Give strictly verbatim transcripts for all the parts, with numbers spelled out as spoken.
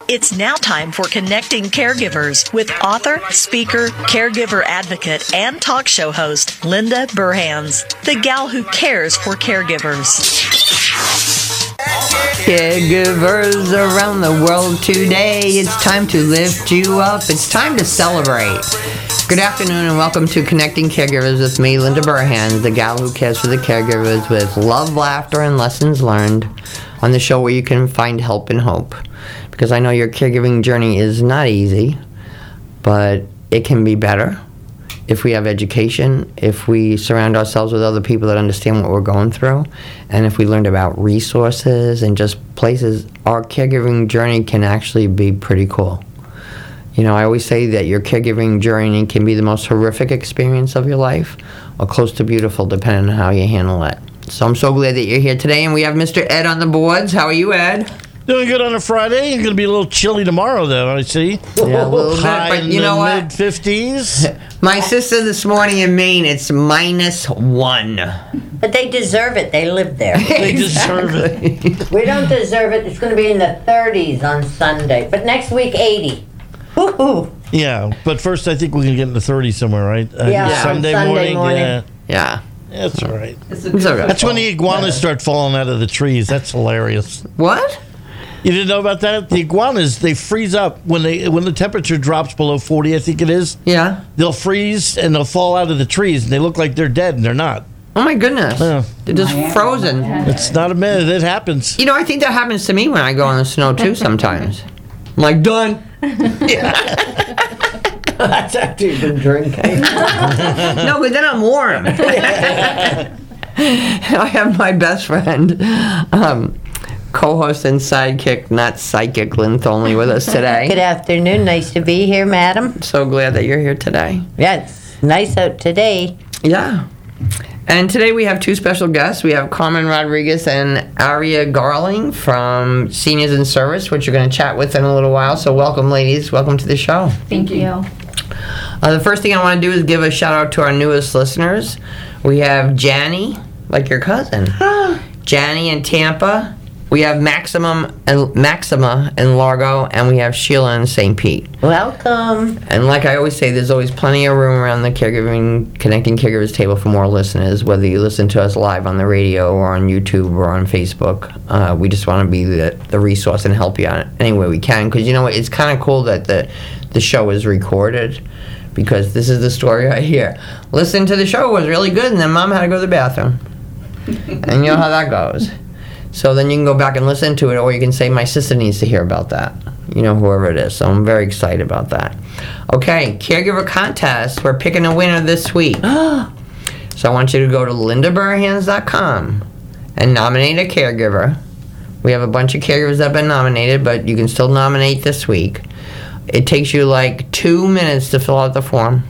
It's now time for Connecting Caregivers with author, speaker, caregiver advocate, and talk show host Linda Burhans, the gal who cares for caregivers. Caregivers around the world today, it's time to lift you up. It's time to celebrate. Good afternoon and welcome to Connecting Caregivers with me, Linda Burhans, the gal who cares for the caregivers with love, laughter, and lessons learned, on the show where you can find help and hope. Because I know your caregiving journey is not easy, but it can be better if we have education, if we surround ourselves with other people that understand what we're going through, and if we learned about resources and just places. Our caregiving journey can actually be pretty cool. You know, I always say that your caregiving journey can be the most horrific experience of your life or close to beautiful, depending on how you handle it. So I'm so glad that you're here today, and we have Mister Ed on the boards. How are you, Ed? Doing good on a Friday. It's going to be a little chilly tomorrow, though, I see. Yeah, a little bit, High but in you the know what? mid fifties. My sister this morning in Maine, it's minus one. But they deserve it. They live there. They deserve it. We don't deserve it. It's going to be in the thirties on Sunday. But next week, eighty. Woo-hoo. Yeah, but first I think we can get in the thirties somewhere, right? Uh, Yeah, Sunday, Sunday morning. morning. Yeah, Yeah. that's all right. It's all right. That's when the iguanas start falling out of the trees. That's hilarious. What? You didn't know about that? The iguanas, they freeze up when they when the temperature drops below forty, I think it is. Yeah. They'll freeze and they'll fall out of the trees, and they look like they're dead, and they're not. Oh my goodness. Yeah. They're just frozen. It's not a minute. It happens. You know, I think that happens to me when I go in the snow too sometimes. I'm like, done. That's after you've been drinking. No, but then I'm warm. I have my best friend, um, co-host and sidekick, not psychic, Lynn Thornley, with us Good today. afternoon. Nice to be here, madam. So glad that you're here today. Yeah, it's nice out today. Yeah. And today we have two special guests. We have Carmen Rodriguez and Aria Garling from Seniors in Service, which you're going to chat with in a little while. So welcome, ladies. Welcome to the show. Thank you. Uh, the first thing I want to do is give a shout out to our newest listeners. We have Janny, like your cousin. Janny in Tampa. We have Maximum and Maxima in Largo, and we have Sheila in Saint Pete. Welcome. And like I always say, there's always plenty of room around the caregiving, Connecting Caregivers table for more listeners, whether you listen to us live on the radio or on YouTube or on Facebook. Uh, we just want to be the, the resource and help you out any way we can. Because, you know, it's kind of cool that the, the show is recorded, because this is the story I hear. Listen to the show, it was really good, and then Mom had to go to the bathroom. And you know how that goes. So then you can go back and listen to it, or you can say, my sister needs to hear about that. You know, whoever it is. So I'm very excited about that. Okay, caregiver contest. We're picking a winner this week. So I want you to go to linda burhans dot com and nominate a caregiver. We have a bunch of caregivers that have been nominated, but you can still nominate this week. It takes you like two minutes to fill out the form.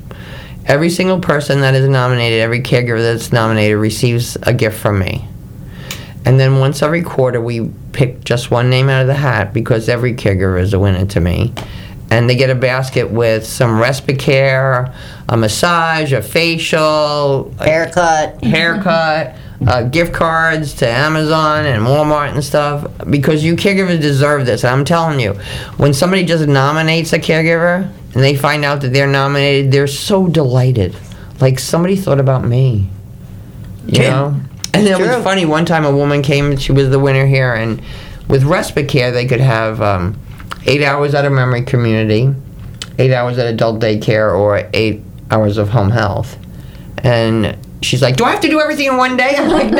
Every single person that is nominated, every caregiver that's nominated, receives a gift from me. And then once every quarter, we pick just one name out of the hat, because every caregiver is a winner to me. And they get a basket with some respite care, a massage, a facial, Haircut. a haircut, uh, gift cards to Amazon and Walmart and stuff. Because you caregivers deserve this. I'm telling you, when somebody just nominates a caregiver and they find out that they're nominated, they're so delighted. Like, somebody thought about me. You know? And it was funny, one time a woman came, she was the winner here, and with respite care, they could have um, eight hours at a memory community, eight hours at adult daycare, or eight hours of home health. And she's like, do I have to do everything in one day? I'm like,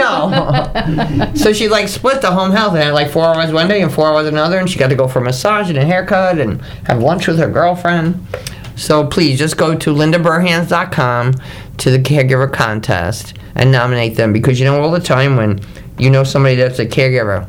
no. So she like split the home health and had like four hours one day and four hours another, and she got to go for a massage and a haircut and have lunch with her girlfriend. So please, just go to linda burhans dot com to the caregiver contest and nominate them, because you know, all the time when you know somebody that's a caregiver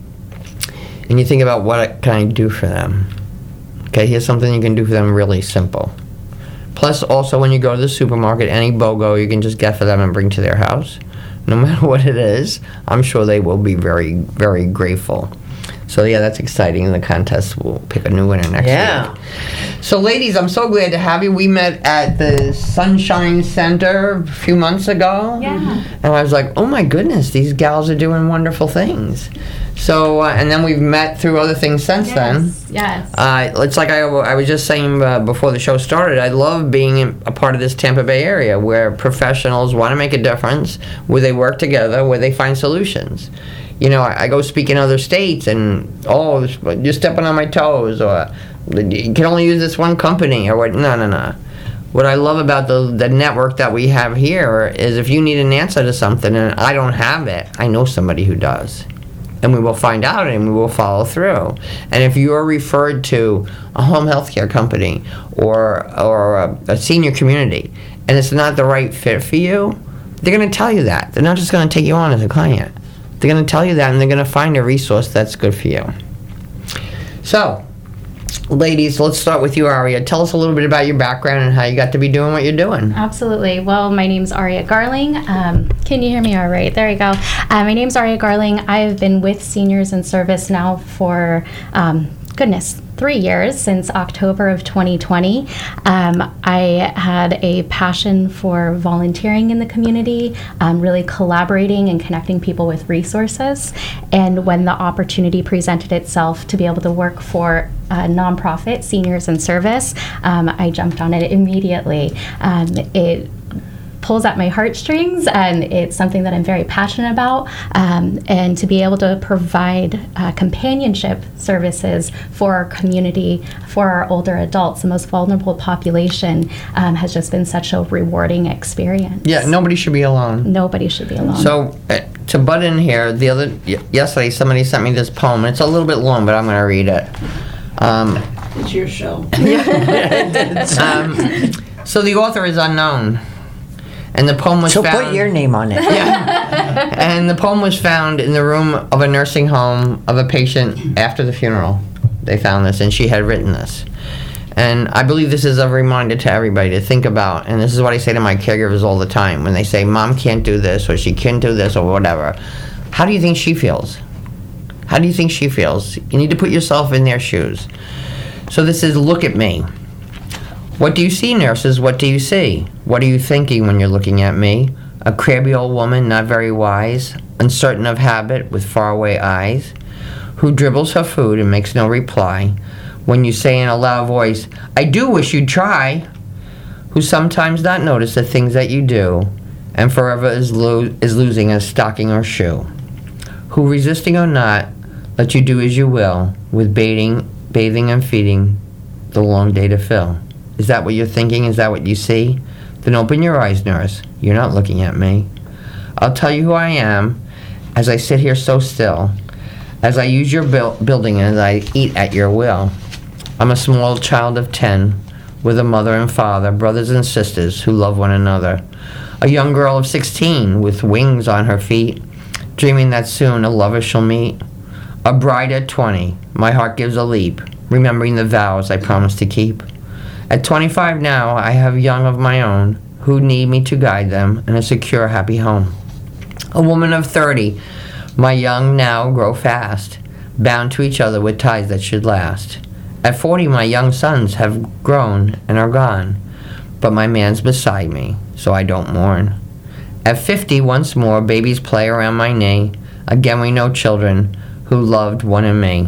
and you think about what can I do for them. Okay, here's something you can do for them really simple. Plus, also, when you go to the supermarket, any BOGO you can just get for them and bring to their house. No matter what it is, I'm sure they will be very, very grateful. So yeah, that's exciting. The contest will pick a new winner next Yeah. week. So ladies, I'm so glad to have you. We met at the Sunshine Center a few months ago. Yeah. And I was like, oh my goodness, these gals are doing wonderful things. So, uh, and then we've met through other things since then. Yes. Yes. Uh, it's like I, I was just saying uh, before the show started, I love being in, a part of this Tampa Bay area where professionals want to make a difference, where they work together, where they find solutions. You know, I, I go speak in other states and, oh, you're stepping on my toes, or you can only use this one company, or what. No, no, no. What I love about the, the network that we have here is if you need an answer to something and I don't have it, I know somebody who does. And we will find out and we will follow through. And if you're referred to a home health care company or, or a, a senior community and it's not the right fit for you, they're going to tell you that. They're not just going to take you on as a client. They're going to tell you that, and they're going to find a resource that's good for you. So, ladies, let's start with you, Aria. Tell us a little bit about your background and how you got to be doing what you're doing. Absolutely. Well, my name's Aria Garling. Um, can you hear me all right? There you go. Uh, my name's Aria Garling. I've been with Seniors in Service now for, um, goodness, three years, since October of twenty twenty. Um, I had a passion for volunteering in the community, um, really collaborating and connecting people with resources. And when the opportunity presented itself to be able to work for a nonprofit, Seniors in Service, um, I jumped on it immediately. Um, it pulls at my heartstrings, and it's something that I'm very passionate about. Um, and to be able to provide uh, companionship services for our community, for our older adults, the most vulnerable population, um, has just been such a rewarding experience. Yeah, nobody should be alone. Nobody should be alone. So, uh, to butt in here, the other y- yesterday somebody sent me this poem. It's a little bit long, but I'm going to read it. Um, It's your show. um, so the author is unknown. And the poem was So found... put your name on it. Yeah. And the poem was found in the room of a nursing home of a patient after the funeral. They found this, and she had written this. And I believe this is a reminder to everybody to think about, and this is what I say to my caregivers all the time, when they say, Mom can't do this, or she can't do this, or whatever. How do you think she feels? How do you think she feels? You need to put yourself in their shoes. So this is Look at Me. What do you see, nurses? What do you see? What are you thinking when you're looking at me? A crabby old woman, not very wise, uncertain of habit, with faraway eyes, who dribbles her food and makes no reply when you say in a loud voice, I do wish you'd try, who sometimes not notice the things that you do, and forever is, lo- is losing a stocking or shoe, who, resisting or not, let you do as you will, with bathing, bathing and feeding the long day to fill. Is that what you're thinking? Is that what you see? Then open your eyes, nurse. You're not looking at me. I'll tell you who I am as I sit here so still, as I use your bu- building and as I eat at your will. I'm a small child of ten, with a mother and father, brothers and sisters who love one another. A young girl of sixteen, with wings on her feet, dreaming that soon a lover shall meet. A bride at twenty, my heart gives a leap, remembering the vows I promised to keep. At twenty-five now, I have young of my own who need me to guide them in a secure, happy home. A woman of thirty, my young now grow fast, bound to each other with ties that should last. At forty, my young sons have grown and are gone, but my man's beside me, so I don't mourn. At fifty, once more, babies play around my knee. Again, we know children who loved one and me.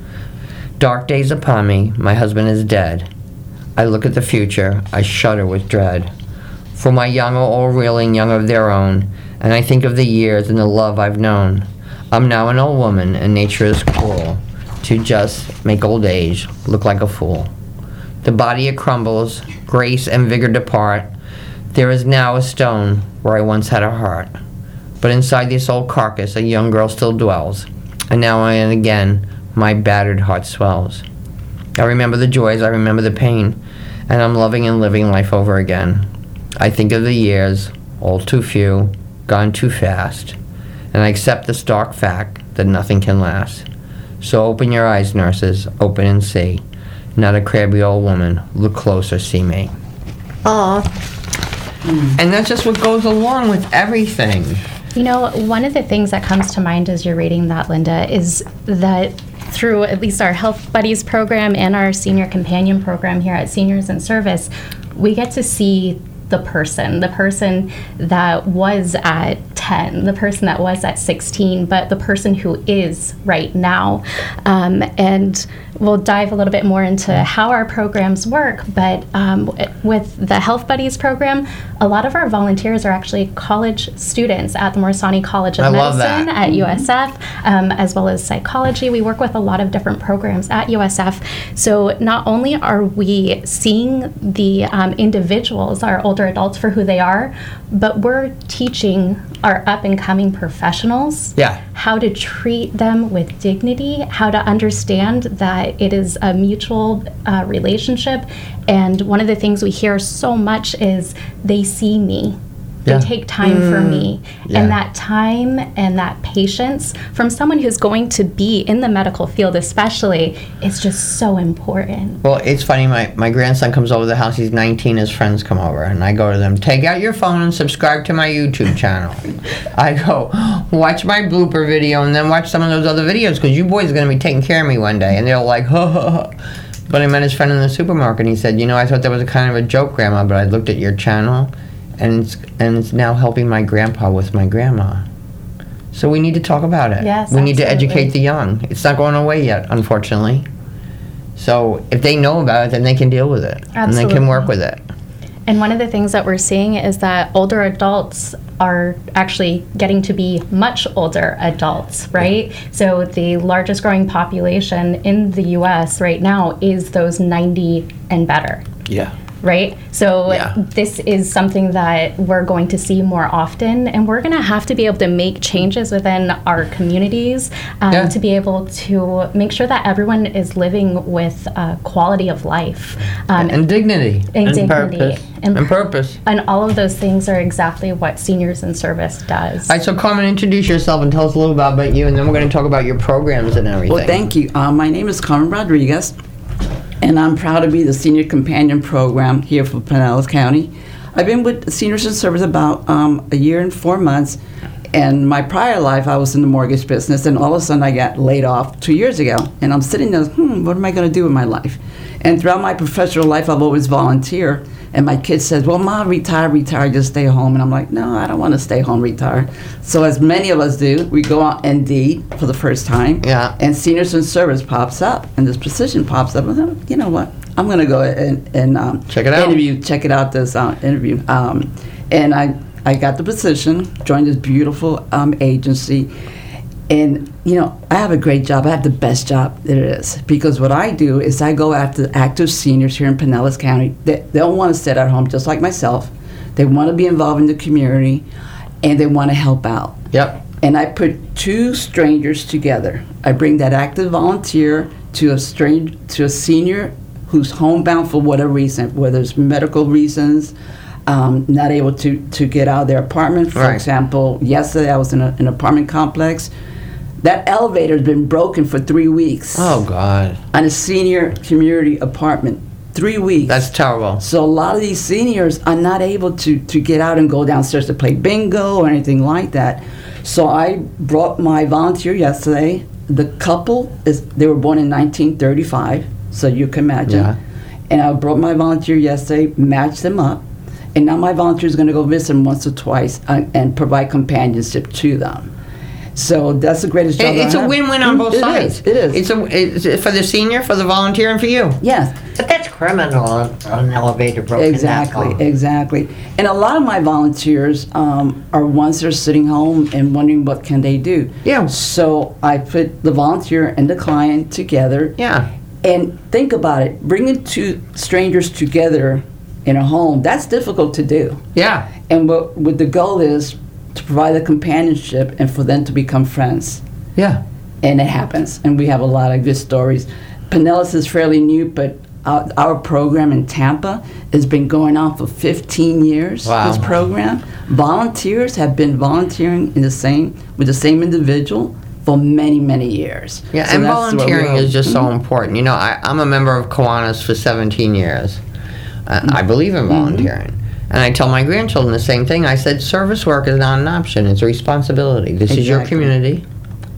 Dark days upon me, my husband is dead. I look at the future, I shudder with dread. For my young are all reeling young of their own, and I think of the years and the love I've known. I'm now an old woman, and nature is cruel to just make old age look like a fool. The body it crumbles, grace and vigor depart. There is now a stone where I once had a heart. But inside this old carcass a young girl still dwells, and now and again my battered heart swells. I remember the joys, I remember the pain, and I'm loving and living life over again. I think of the years, all too few, gone too fast, and I accept the stark fact that nothing can last. So open your eyes, nurses, open and see. Not a crabby old woman, look closer, see me. Aw. And that's just what goes along with everything. You know, one of the things that comes to mind as you're reading that, Linda, is that through at least our Health Buddies program and our Senior Companion program here at Seniors in Service, we get to see the person, the person that was at ten, the person that was at sixteen, but the person who is right now. Um, and we'll dive a little bit more into how our programs work, but um, with the Health Buddies program, a lot of our volunteers are actually college students at the Morsani College of I love Medicine that. at U S F, um, as well as psychology. We work with a lot of different programs at U S F. So not only are we seeing the um, individuals, our older adults, for who they are, but we're teaching our up-and-coming professionals Yeah. how to treat them with dignity, how to understand that it is a mutual uh, relationship. And one of the things we hear so much is they see me. They Yeah. take time for me. Yeah. And that time and that patience from someone who's going to be in the medical field especially is just so important. Well, it's funny. My, my grandson comes over to the house. He's nineteen. His friends come over, and I go to them. Take out your phone and subscribe to my YouTube channel. I go watch my blooper video and then watch some of those other videos because you boys are going to be taking care of me one day. And they're like, ha ha ha. But I met his friend in the supermarket, and he said, you know, I thought that was a kind of a joke, Grandma, but I looked at your channel, and it's and it's now helping my grandpa with my grandma. So we need to talk about it. Yes, we need to absolutely. educate the young. It's not going away yet, unfortunately. So if they know about it, then they can deal with it. And they can work with it. And one of the things that we're seeing is that older adults are actually getting to be much older adults, right? So the largest growing population in the U S right now is those ninety and better. Yeah. Right? So Yeah. this is something that we're going to see more often, and we're going to have to be able to make changes within our communities um, Yeah. to be able to make sure that everyone is living with uh, quality of life. Um, And dignity. And and dignity. purpose. And- And, purpose. and all of those things are exactly what Seniors in Service does. All right, so Carmen, introduce yourself and tell us a little about, about you, and then we're going to talk about your programs and everything. Well, thank you. Uh, my name is Carmen Rodriguez, and I'm proud to be the Senior Companion Program here for Pinellas County. I've been with Seniors in Service about um, a year and four months, and my prior life, I was in the mortgage business, and all of a sudden I got laid off two years ago, and I'm sitting there, hmm, what am I going to do with my life? And throughout my professional life, I've always volunteered. And my kid says, well, Mom, retire, retire, just stay home. And I'm like, no, I don't want to stay home, retire. So as many of us do, we go on Indeed for the first time. Yeah. And Seniors in Service pops up, and this position pops up. And I'm, you know what? I'm going to go and, and um, Check it out. interview, check it out, this uh, interview. Um, and I, I got the position, joined this beautiful um, agency. And, you know, I have a great job. I have the best job there is. Because what I do is I go after active seniors here in Pinellas County. They, they don't want to sit at home, just like myself. They want to be involved in the community, and they want to help out. Yep. And I put two strangers together. I bring that active volunteer to a stranger, to a senior who's homebound for whatever reason, whether it's medical reasons, um, not able to, to get out of their apartment. For Right. example, yesterday I was in a, an apartment complex. That elevator's been broken for three weeks Oh, God. on a senior community apartment. Three weeks. That's terrible. So a lot of these seniors are not able to, to get out and go downstairs to play bingo or anything like that. So I brought my volunteer yesterday. The couple, is they were born in nineteen thirty-five, so you can imagine. Yeah. And I brought my volunteer yesterday, matched them up, and now my volunteer is going to go visit them once or twice uh, and provide companionship to them. So that's the greatest job It- it's I a have. win-win on both It sides. is, It is. It's a it's for the senior, for the volunteer, and for you. Yes. But that's criminal on on an elevator broken that Exactly, long. exactly. And a lot of my volunteers um, are ones that are sitting home and wondering what can they do. Yeah. So I put the volunteer and the client together. Yeah. And think about it, bringing two strangers together in a home, that's difficult to do. Yeah. And what, what the goal is to provide the companionship and for them to become friends. Yeah. And it happens, and we have a lot of good stories. Pinellas is fairly new, but our, our program in Tampa has been going on for fifteen years. Wow. This program, volunteers have been volunteering in the same with the same individual for many, many years. Yeah, So and that's what we volunteering hope. is just so Mhm. important. You know, I, I'm a member of Kiwanis for seventeen years. Uh, I believe in volunteering. And I tell my grandchildren the same thing. I said, service work is not an option. It's a responsibility. This is your Exactly. community.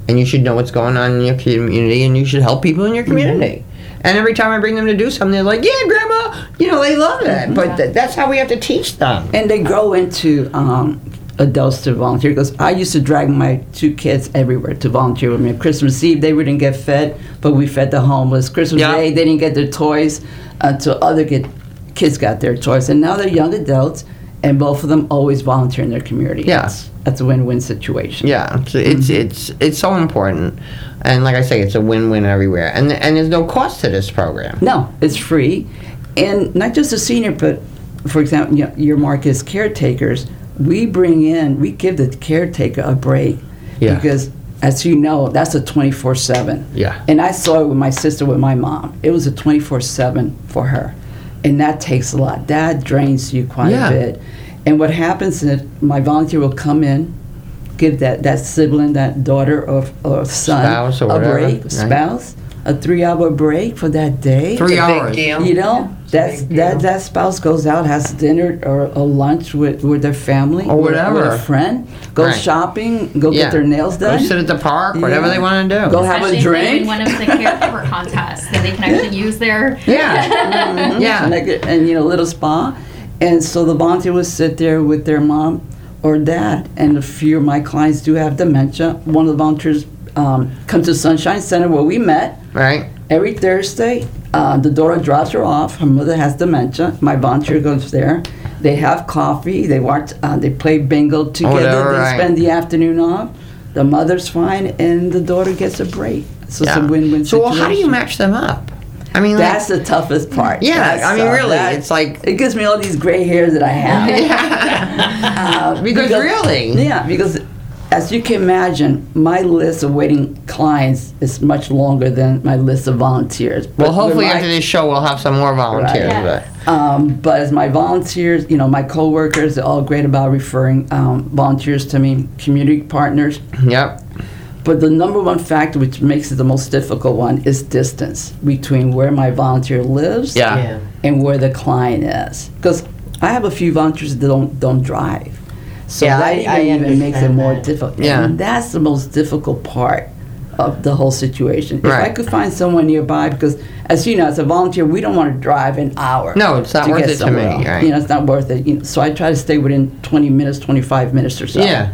and you should know what's going on in your community, and you should help people in your community. Mm-hmm. And every time I bring them to do something, they're like, yeah, Grandma, you know, they love it. Mm-hmm. But th- that's how we have to teach them. And they grow into um, adults to volunteer, because I used to drag my two kids everywhere to volunteer with me. Christmas Eve, they wouldn't get fed, but we fed the homeless. Christmas Yeah. Day, they didn't get their toys until other kid, kids got their toys. And now they're young adults, and both of them always volunteer in their community. Yeah. That's, that's a win-win situation. Yeah, so it's Mm-hmm. it's it's so important, and like I say, it's a win-win everywhere. And and there's no cost to this program. No, it's free. And not just a senior, but for example, you know, your Marcus caretakers, we bring in, we give the caretaker a break. Yeah. Because, as you know, that's a twenty-four seven. Yeah. And I saw it with my sister, with my mom. It was a twenty-four seven for her. And that takes a lot. That drains you quite Yeah. a bit. And what happens is my volunteer will come in, give that, that sibling, that daughter or, or son, Spouse or a whatever, break, right. spouse, a three-hour break for that day. Three It's a big hours. deal. You know, that's big that deal. that spouse goes out, has dinner or a lunch with, with their family Or with- whatever. with a friend, go Right. shopping, go Yeah. get their nails Go done. sit at the park, whatever Yeah. they want to do. Go have a Especially if they drink. win one of the caregiver contests, then they can actually use their. Yeah, and, yeah. like, and you know, little spa. And so the volunteer will sit there with their mom or dad. And a few of my clients do have dementia. One of the volunteers um, comes to Sunshine Center where we met Right. every Thursday. Uh, the daughter drops her off. Her mother has dementia. My volunteer goes there. They have coffee. They watch. Uh, they play bingo together. Whatever, they right. spend the afternoon off. The mother's fine, and the daughter gets a break. So it's a win-win So well, situation. how do you match them up? I mean, like, That's the toughest part. Yeah, That's I mean, tough. really, That- it's like- it gives me all these gray hairs that I have. Uh, Because really- yeah, because as you can imagine, my list of waiting clients is much longer than my list of volunteers. well, But with hopefully my- after this show, we'll have some more volunteers. Right. But Um, but as my volunteers, you know, my coworkers, they're all great about referring um, volunteers to me, community partners. yep. But the number one factor, which makes it the most difficult one, is distance between where my volunteer lives Yeah. Yeah. and where the client is. Because I have a few volunteers that don't don't drive, so Yeah, that I- even, I even makes it understand more that. difficult. Yeah. And that's the most difficult part of the whole situation. If I Right. could find someone nearby, because as you know, as a volunteer, we don't want to drive an hour. No, it's not to worth get it to somewhere me, else. right. You know, it's not worth it. You know, so I try to stay within twenty minutes, twenty-five minutes or so. Yeah.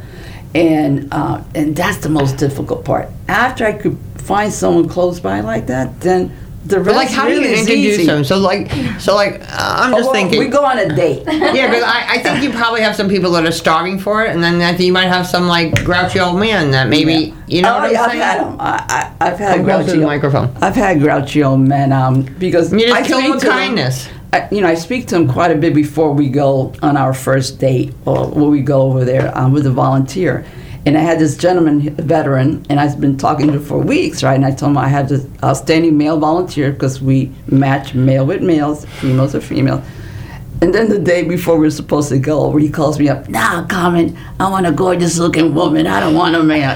And uh, and that's the most difficult part. After I could find someone close by like that, then the rest But like, how really do you is introduce easy. them? So like, so like, uh, I'm Oh, just well, thinking. we go on a date. Yeah, because I, I think you probably have some people that are starving for it, and then I think you might have some like grouchy old man that maybe you know oh, what I'm yeah, saying. I've had 'em. I, I, I've had Come closer to grouchy the old- microphone. I've had grouchy old men um, because You just I kill them speak with to them- kindness. I, you know, I speak to them quite a bit before we go on our first date, or when we go over there um, with a volunteer. And I had this gentleman, a veteran, and I've been talking to him for weeks, right? And I told him I had this outstanding male volunteer because we match male with males, females with females. And then the day before we were supposed to go, where he calls me up, "Nah, Carmen, I want a gorgeous looking woman. I don't want a man."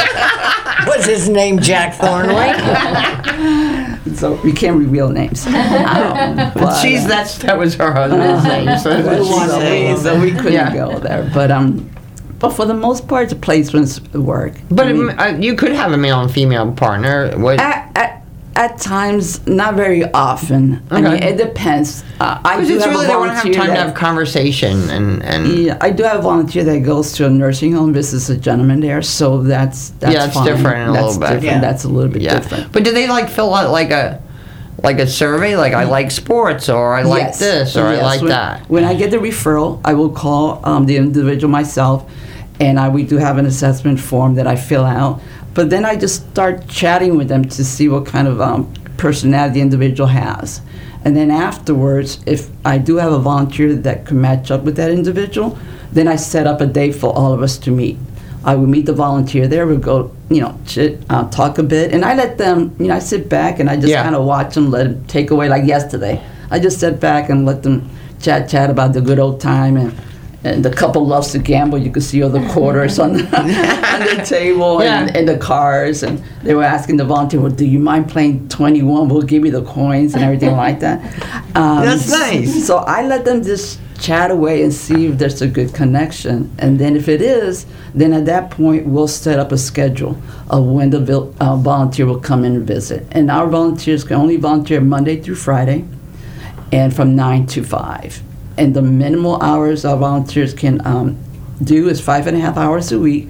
What's his name? Jack Thornley? So we can't reveal names. Um, but, She's uh, that's that was her husband's name. So that's what We she's wanna saying. so we couldn't Yeah. go there. But um, but for the most part, the placements work. But I mean, uh, you could have a male and female partner. What? at, at, at times, not very often. I mean, Okay. it depends. Uh, I Because do it's have really a they want to have volunteer time to that- have conversation and and Yeah, I do have a volunteer that goes to a nursing home, visits a gentleman there, so that's that's Yeah, it's fine. different a that's little bit. Different. Yeah. That's a little bit yeah. different. But do they like fill out like a like a survey? Like I like sports, or I like Yes. this, or I Yes. like when, that. When I get the referral, I will call um, the individual myself, and I, we do have an assessment form that I fill out. But then I just start chatting with them to see what kind of um, personality the individual has. And then afterwards, if I do have a volunteer that can match up with that individual, then I set up a date for all of us to meet. I would meet the volunteer there. We'd go, you know, chit, uh, talk a bit, and I let them, you know, I sit back and I just Yeah. kind of watch them, let them take away. Like yesterday, I just sat back and let them chat, chat about the good old time, and and the couple loves to gamble. You could see all the quarters on the, on the table Yeah. and, and the cards. And they were asking the volunteer, well, do you mind playing twenty-one? We'll give you the coins and everything like that. Um, That's nice. So I let them just chat away and see if there's a good connection. And then if it is, then at that point, we'll set up a schedule of when the vil- uh, volunteer will come in and visit. And our volunteers can only volunteer Monday through Friday and from nine to five. And the minimal hours our volunteers can um, do is five and a half hours a week,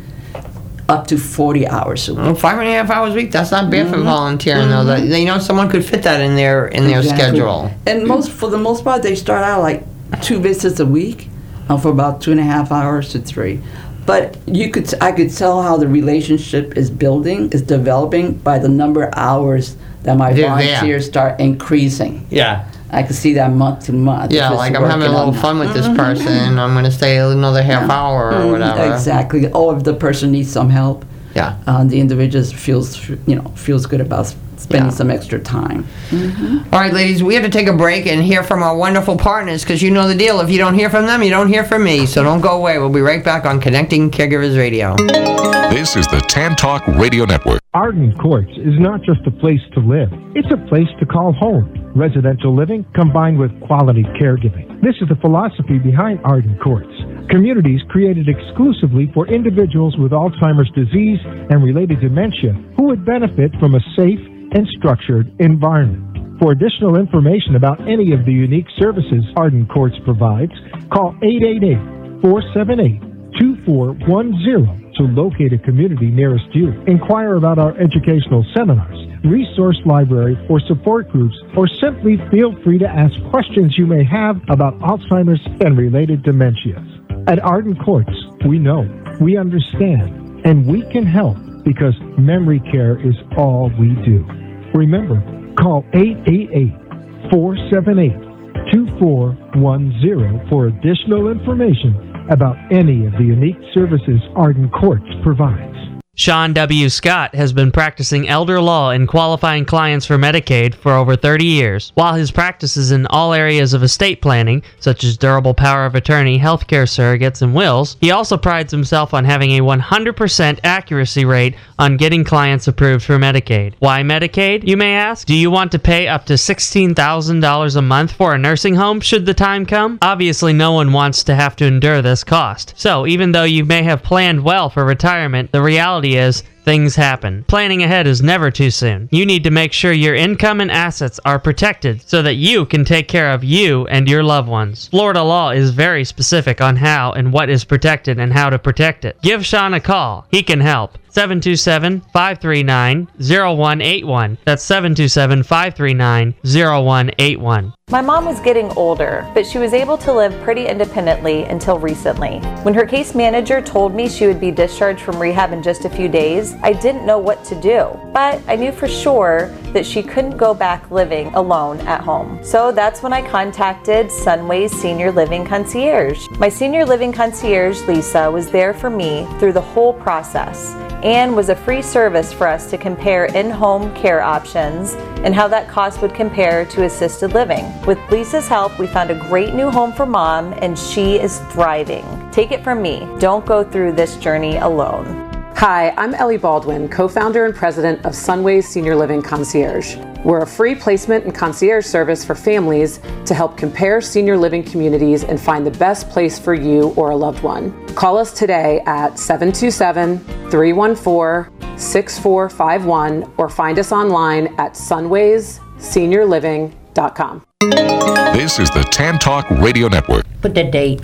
up to forty hours a week. Well, five and a half hours a week, that's not bad for volunteering, though. That, you know, someone could fit that in their in their Exactly. schedule. And most, for the most part, they start out like two visits a week uh, for about two and a half hours to three. But you could, I could tell how the relationship is building, is developing by the number of hours that my They're there. volunteers start increasing. Yeah. I could see that month to month. Yeah, if it's like I'm having a working little or not. fun with this person. I'm going to stay another half hour or Mhm, whatever. Exactly. Or if the person needs some help, Yeah. uh, the individual feels, you know, feels good about spending Yeah. some extra time. All right, ladies, we have to take a break and hear from our wonderful partners because you know the deal. If you don't hear from them, you don't hear from me. So don't go away. We'll be right back on Connecting Caregivers Radio. This is the Tan Talk Radio Network. Arden Courts is not just a place to live. It's a place to call home. Residential living combined with quality caregiving. This is the philosophy behind Arden Courts. Communities created exclusively for individuals with Alzheimer's disease and related dementia who would benefit from a safe and structured environment. For additional information about any of the unique services Arden Courts provides, call eight eight eight, four seven eight, two four one zero to locate a community nearest you. Inquire about our educational seminars, resource library, or support groups, or simply feel free to ask questions you may have about Alzheimer's and related dementias. At Arden Courts, we know, we understand, and we can help because memory care is all we do. Remember, call eight eight eight, four seven eight, two four one zero for additional information about any of the unique services Arden Courts provides. Sean W. Scott has been practicing elder law and qualifying clients for Medicaid for over thirty years. While his practice is in all areas of estate planning, such as durable power of attorney, healthcare surrogates, and wills, he also prides himself on having a one hundred percent accuracy rate on getting clients approved for Medicaid. Why Medicaid, you may ask? Do you want to pay up to sixteen thousand dollars a month for a nursing home should the time come? Obviously, no one wants to have to endure this cost. So, even though you may have planned well for retirement, the reality is things happen. Planning ahead is never too soon. You need to make sure your income and assets are protected so that you can take care of you and your loved ones. Florida law is very specific on how and what is protected and how to protect it. Give Sean a call. He can help. seven two seven, five three nine, zero one eight one. That's seven two seven, five three nine, zero one eight one. My mom was getting older, but she was able to live pretty independently until recently. When her case manager told me she would be discharged from rehab in just a few days, I didn't know what to do. But I knew for sure that she couldn't go back living alone at home. So that's when I contacted Sunways Senior Living Concierge. My Senior Living Concierge, Lisa, was there for me through the whole process and was a free service for us to compare in-home care options and how that cost would compare to assisted living. With Lisa's help, we found a great new home for Mom, and she is thriving. Take it from me, don't go through this journey alone. Hi, I'm Ellie Baldwin, co-founder and president of Sunways Senior Living Concierge. We're a free placement and concierge service for families to help compare senior living communities and find the best place for you or a loved one. Call us today at seven two seven, three one four, six four five one or find us online at sunways senior living dot com. This is the Tan Talk Radio Network. Put the date.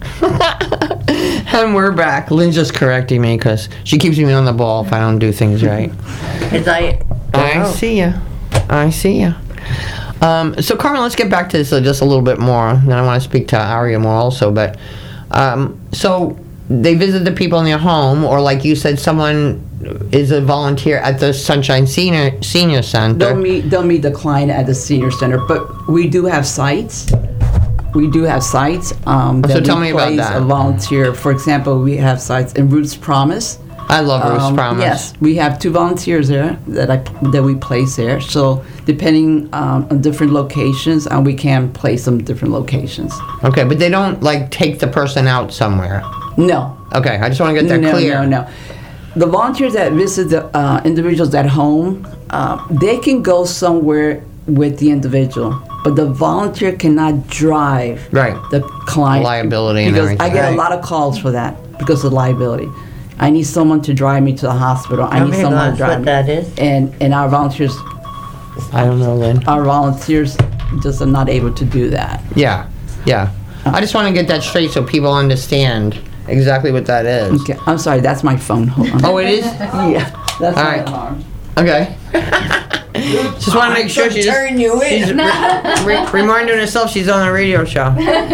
And we're back. Lynn's just correcting me because she keeps me on the ball if I don't do things right. As I, I see ya. I see ya. Um, so, Carmen, let's get back to this just a little bit more. Then I want to speak to Aria more also. But um, so they visit the people in their home, or like you said, someone is a volunteer at the Sunshine Senior Senior Center. They'll meet, they'll meet the client at the senior center, but we do have sites. We do have sites um, that So tell we me about place that. a volunteer. For example, we have sites in Roots Promise. I love Roots Um, Promise. Yes, we have two volunteers there that I that we place there. So depending um, on different locations, and we can place them different locations. Okay, but they don't like take the person out somewhere. No. Okay, I just want to get that no, clear. No, no, The volunteers that visit the uh, individuals at home, uh, they can go somewhere with the individual, but the volunteer cannot drive right. the client. Liability and because everything. I get right. a lot of calls for that because of liability. I need someone to drive me to the hospital. I Tell need me someone to what drive me. that is. And and our volunteers, I don't know, Lynn. Our volunteers just are not able to do that. Yeah, yeah. I just want to get that straight so people understand exactly what that is. Okay, I'm sorry, that's my phone. Hold on. Oh, it is? Yeah, that's All my right. alarm. Okay. Just want to make sure she just turn you in. she's re- re- reminding herself she's on a radio show.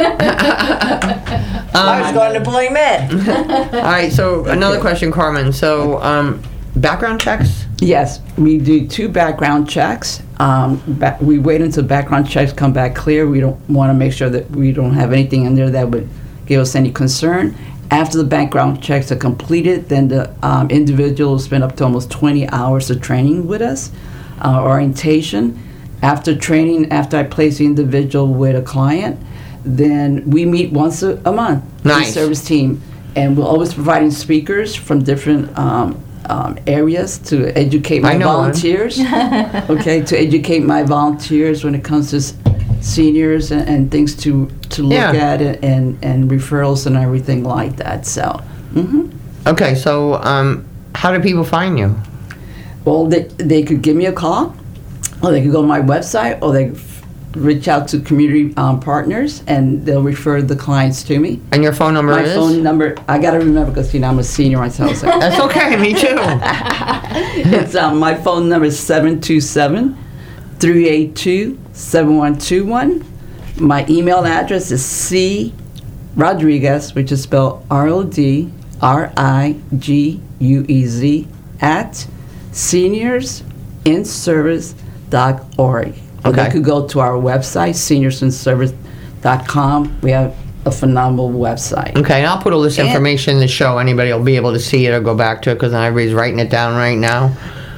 I was going to blame Ed. All right, so another question, Carmen. So, um, background checks? Yes, we do two background checks. Um, ba- we wait until background checks come back clear. We don't want to make sure that we don't have anything in there that would give us any concern. After the background checks are completed, then the um, individual will spend up to almost twenty hours of training with us, uh, orientation. After training, after I place the individual with a client, then we meet once a, a month. Nice. The service team, and we're always providing speakers from different um, um, areas to educate my I know one. volunteers. Okay, to educate my volunteers when it comes to s- seniors and, and things to to look Yeah. at it and and referrals and everything like that. So, hmm Okay, so um, how do people find you? well, they they could give me a call, or they could go to my website, or they could f- reach out to community um, partners, and they'll refer the clients to me. And your phone number My is? phone number, I gotta remember because you know I'm a senior myself. So. That's okay, me too. It's um, my phone number is seven two seven, three eight two, seven one two one. My email address is C Rodriguez, which is spelled R O D R I G U E Z at seniors in service dot org. Or Okay. they could go to our website, seniors in service dot com. We have a phenomenal website. Okay, and I'll put all this And- information in the show. Anybody will be able to see it or go back to it because everybody's writing it down right now.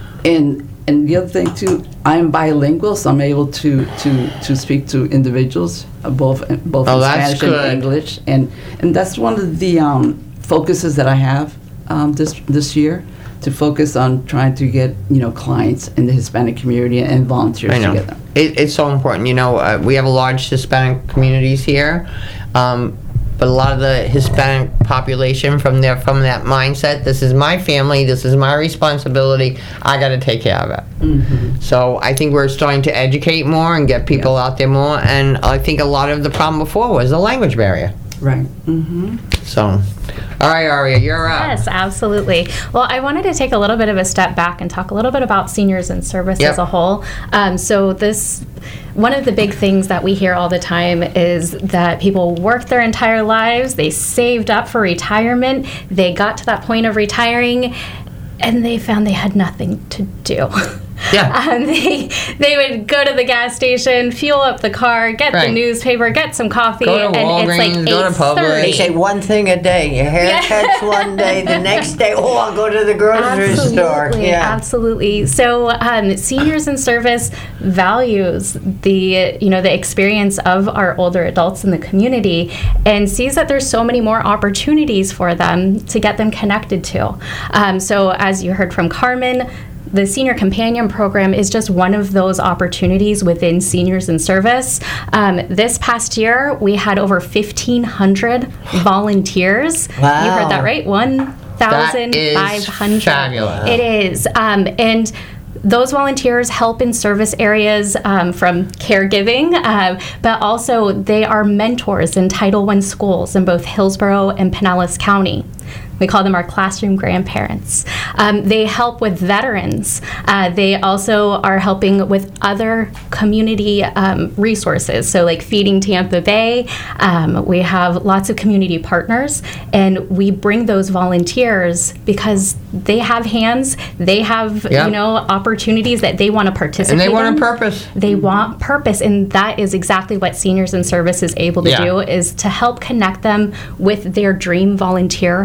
And and the other thing too, I'm bilingual, so I'm able to to, to speak to individuals, uh, both both Oh, in that's Spanish good. and English, and and that's one of the um, focuses that I have um, this this year, to focus on trying to get you know clients in the Hispanic community and volunteers I know. together. It, it's so important. You know, uh, we have a large Hispanic communities here, um, but a lot of the Hispanic population from their from that mindset. This is my family. This is my responsibility. I got to take care of it. Mm-hmm. So I think we're starting to educate more and get people out there more. And I think a lot of the problem before was the language barrier. Right. Mm-hmm. So, all right, Aria, you're up. Yes, absolutely. Well, I wanted to take a little bit of a step back and talk a little bit about seniors in service Yep. as a whole. Um, so this, one of the big things that we hear all the time is that people work their entire lives, they saved up for retirement, they got to that point of retiring, and they found they had nothing to do. Yeah. Um, they they would go to the gas station, fuel up the car, get the Right. newspaper, get some coffee, Go to and it's like Walgreens, go to Publix. They say one thing a day. Your haircut's one day, the next day, oh, I'll go to the grocery store. Absolutely, Yeah. absolutely. So, um, seniors in service values the you know the experience of our older adults in the community, and sees that there's so many more opportunities for them to get them connected to. Um, so, as you heard from Carmen, the Senior Companion Program is just one of those opportunities within Seniors in Service. Um, this past year, we had over fifteen hundred volunteers. Wow. You heard that right? one thousand five hundred. fabulous. It is. Um, and those volunteers help in service areas um, from caregiving, uh, but also they are mentors in Title one schools in both Hillsborough and Pinellas County. We call them our classroom grandparents. Um, they help with veterans. Uh, they also are helping with other community um, resources, so like Feeding Tampa Bay. Um, we have lots of community partners, and we bring those volunteers because they have hands, they have Yeah. you know opportunities that they want to participate And they want in. a purpose. They want purpose, and that is exactly what Seniors in Service is able to Yeah. do, is to help connect them with their dream volunteer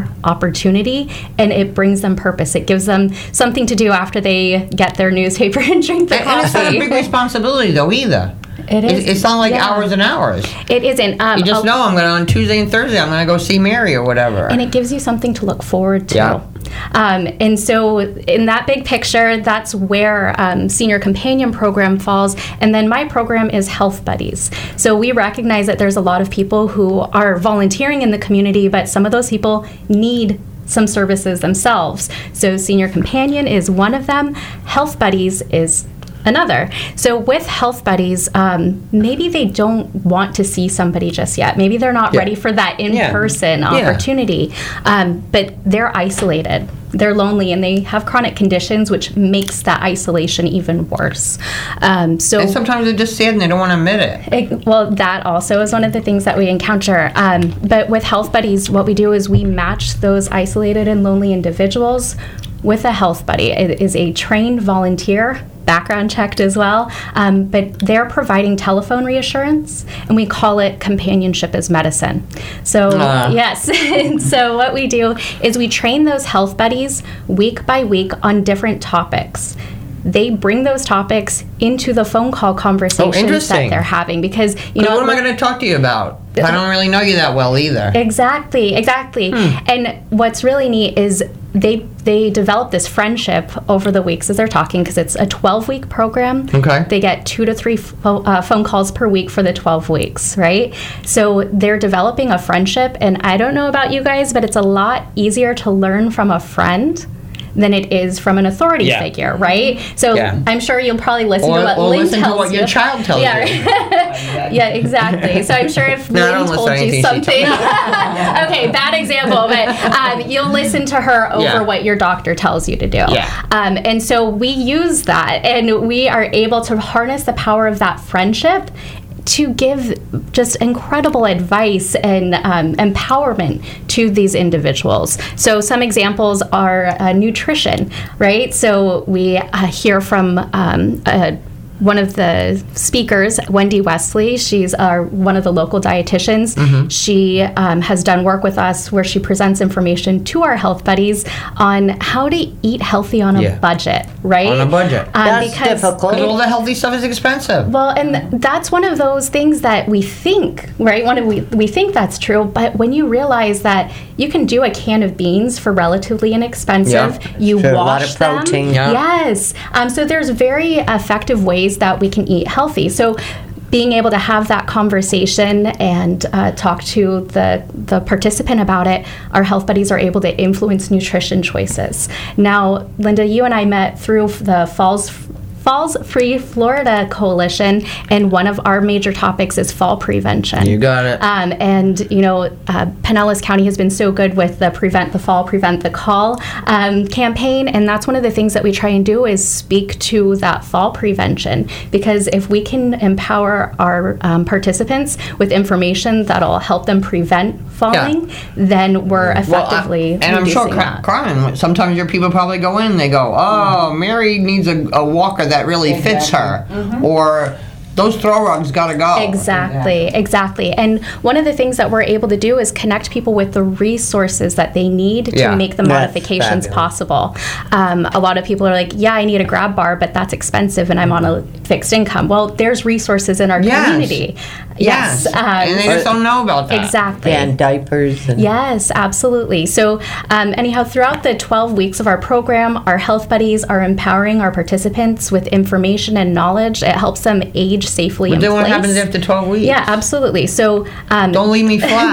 opportunity, and it brings them purpose. It gives them something to do after they get their newspaper and drink the and, coffee. and it's not a big responsibility, though, either. It is. It, it's not like yeah. hours and hours. It isn't. Um, you just I'll, know I'm going to, on Tuesday and Thursday, I'm going to go see Mary or whatever. And it gives you something to look forward to. Yeah. Um, and so in that big picture, that's where um, Senior Companion Program falls. And then my program is Health Buddies. So we recognize that there's a lot of people who are volunteering in the community, but some of those people need some services themselves. So Senior Companion is one of them. Health Buddies is another. So with Health Buddies, um, maybe they don't want to see somebody just yet. Maybe they're not Yeah. ready for that in-person Yeah. opportunity. Um, but they're isolated. They're lonely, and they have chronic conditions, which makes that isolation even worse. Um, so and sometimes they're just sad and they don't want to admit it. it, well, that also is one of the things that we encounter. Um, but with Health Buddies, what we do is we match those isolated and lonely individuals with a health buddy. It is a trained volunteer, background checked as well, um, but they're providing telephone reassurance, and we call it companionship as medicine. So Uh. yes, so what we do is we train those health buddies week by week on different topics. They bring those topics into the phone call conversations that interesting. they're having, because you know what am I going to talk to you about? I don't really know you that well either. Exactly, exactly. Hmm. And what's really neat is they they develop this friendship over the weeks as they're talking, because it's a twelve-week program. Okay. They get two to three fo- uh, phone calls per week for the twelve weeks, right? So they're developing a friendship, and I don't know about you guys, but it's a lot easier to learn from a friend than it is from an authority Yeah. figure, right? So Yeah. I'm sure you'll probably listen Or- to what or Lynn listen to tells what you. your child tells yeah. you. Yeah, exactly. So I'm sure if No, I Lynn don't listen told to you anything she told something, me. okay, bad example, but um, you'll listen to her over Yeah. what your doctor tells you to do. Yeah. Um, and so we use that, and we are able to harness the power of that friendship to give just incredible advice and um, empowerment to these individuals. So some examples are uh, nutrition, right? So we uh, hear from um, a one of the speakers, Wendy Wesley. She's uh, one of the local dietitians. Mm-hmm. She um, has done work with us where she presents information to our health buddies on how to eat healthy on a Yeah. budget, right? On a budget. Um, That's because difficult. Because all the healthy stuff is expensive. well, and th- that's one of those things that we think, right? One of we we think that's true, but when you realize that you can do a can of beans for relatively inexpensive, Yeah. you Sure, a wash lot of them. protein. Yeah. Yes. Um, so there's very effective ways that we can eat healthy. So being able to have that conversation and uh, talk to the the participant about it, our health buddies are able to influence nutrition choices. Now, Linda, you and I met through the Falls Falls Free Florida Coalition, and one of our major topics is fall prevention. You got it. Um, and, you know, uh, Pinellas County has been so good with the Prevent the Fall, Prevent the Call um, campaign, and that's one of the things that we try and do is speak to that fall prevention, because if we can empower our um, participants with information that'll help them prevent falling, then we're effectively Well, I- and I'm sure reducing cr- that. crying. Sometimes your people probably go in and they go, oh, Mary needs a, a walker that really fits her. Or those throw rugs got to go. Exactly, exactly. And one of the things that we're able to do is connect people with the resources that they need to Yeah. make the That's modifications fabulous. possible. Um, a lot of people are like, yeah, I need a grab bar, but that's expensive and I'm on a fixed income. Well, there's resources in our Yes. community. Yes. um, and they just don't know about that. Exactly. And diapers. And Yes, absolutely. So, um, anyhow, throughout the twelve weeks of our program, our health buddies are empowering our participants with information and knowledge. It helps them age safely But in then what place. happens after twelve weeks? Yeah, absolutely. So, um, Don't leave me flat.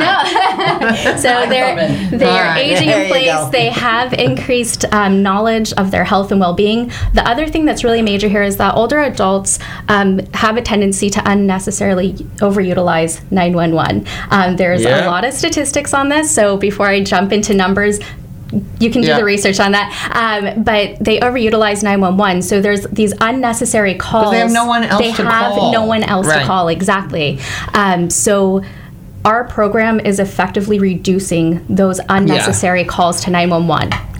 no. So they're they All are right. aging There in you place. go. They have increased um, knowledge of their health and well-being. The other thing that's really major here is that older adults um, have a tendency to unnecessarily overutilize nine one one. Um, there's Yeah. a lot of statistics on this. So before I jump into numbers, you can do Yeah. the research on that. Um, but they overutilize nine one one. So there's these unnecessary calls. they have no one else They to have call. no one else Right. to call. Exactly. Um, so our program is effectively reducing those unnecessary calls to nine one one.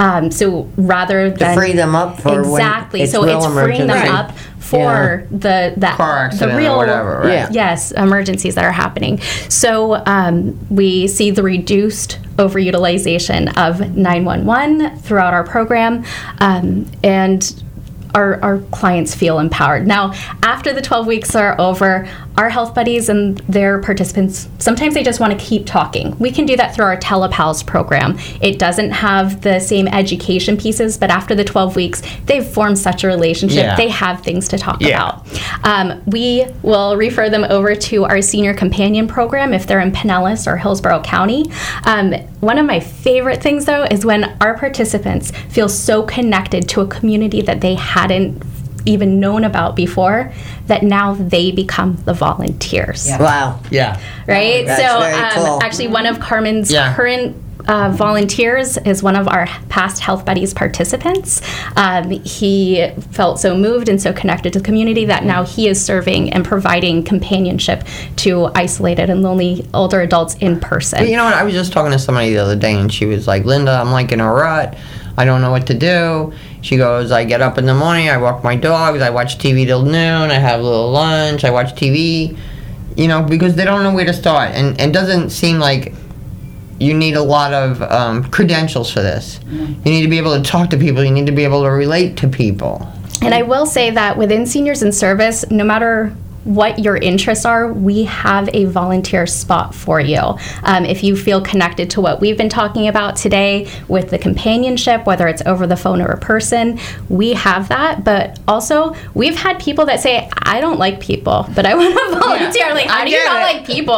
Um, so rather To than free them up for when exactly, it's so real it's freeing them emergency. up for the that Car accident the or real whatever, right? Yeah. yes emergencies that are happening. So um, we see the reduced overutilization of nine one one throughout our program, um, and our, our clients feel empowered. Now, after the twelve weeks are over, our health buddies and their participants, sometimes they just want to keep talking. We can do that through our TelePals program. It doesn't have the same education pieces, but after the twelve weeks, they've formed such a relationship. Yeah. They have things to talk Yeah. about. Um, we will refer them over to our Senior Companion program if they're in Pinellas or Hillsborough County. Um, one of my favorite things, though, is when our participants feel so connected to a community that they hadn't even known about before, that now they become the volunteers. Wow. Yeah. Right? That's so very um, cool. actually one of Carmen's Yeah. current uh, volunteers is one of our past Health Buddies participants. Um, he felt so moved and so connected to the community that now he is serving and providing companionship to isolated and lonely older adults in person. But you know what? I was just talking to somebody the other day, and she was like, "Linda, I'm like in a rut. I don't know what to do." She goes, "I get up in the morning, I walk my dogs, I watch T V till noon, I have a little lunch, I watch T V." You know, because they don't know where to start, and it doesn't seem like you need a lot of um, credentials for this. You need to be able to talk to people. You need to be able to relate to people. And I will say that within Seniors in Service, no matter what your interests are, we have a volunteer spot for you. Um, if you feel connected to what we've been talking about today with the companionship, whether it's over the phone or a person, we have that. But also, we've had people that say, "I don't like people, but I want to volunteer." Yeah, like, how I do you get not it. like people?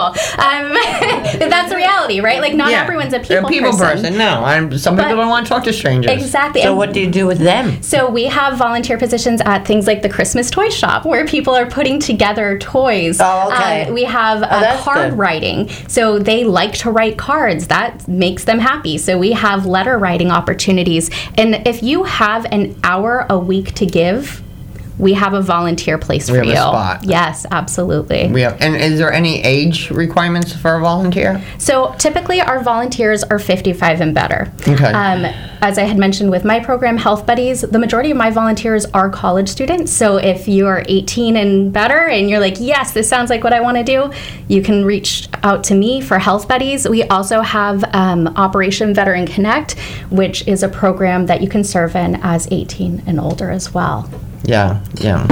Um, but that's the reality, right? Like, not Yeah. everyone's a They're people, a people person. No, I'm, some But- people don't want to talk to strangers. Exactly. So And- what do you do with them? so we have volunteer positions at things like the Christmas toy shop, where people are putting together toys. Oh, okay. Uh, we have Oh, uh, that's card good. writing. So they like to write cards. That makes them happy. So we have letter writing opportunities. And if you have an hour a week to give, we have a volunteer place We for have a you. spot. Yes, absolutely. We have, and is there any age requirements for a volunteer? So typically our volunteers are fifty-five and better. Okay. Um, as I had mentioned with my program, Health Buddies, the majority of my volunteers are college students. So if you are eighteen and better and you're like, yes, this sounds like what I want to do, you can reach out to me for Health Buddies. We also have um, Operation Veteran Connect, which is a program that you can serve in as eighteen and older as well. Yeah, yeah.